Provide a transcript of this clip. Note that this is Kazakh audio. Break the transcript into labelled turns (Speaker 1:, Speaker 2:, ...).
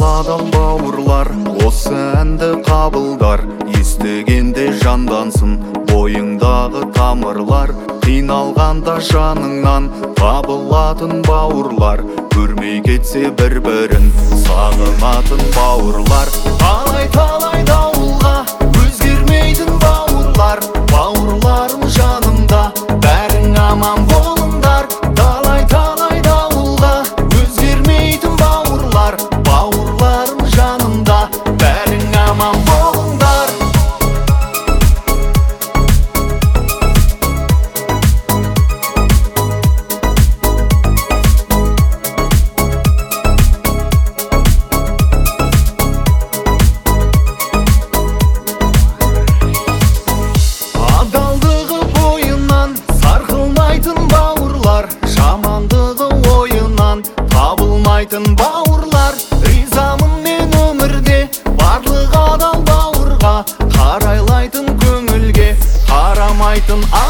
Speaker 1: адал бауырлар, осы әнді қабылдар. Естігенде жандансын бойыңдағы тамырлар. Қиналғанда жаныңнан табылатын бауырлар. Көрмей кетсе бір-бірін сағынатын бауырлар. Талай дауылға өзгермейтін бауырлар. Бауырларым жанымда, бәрің аман болыңдар. Талай дауылға өзгермейтін бауырлар. Бауырларым жанымда, бәрің аман болыңдар. Адалдығы бойынан сарқылмайтын бауырлар, жамандығы ойынан табылмайтын бауырлар. Ризамын мен өмірде барлық адал бауырға, қарайлайтын көңілге қарамайтын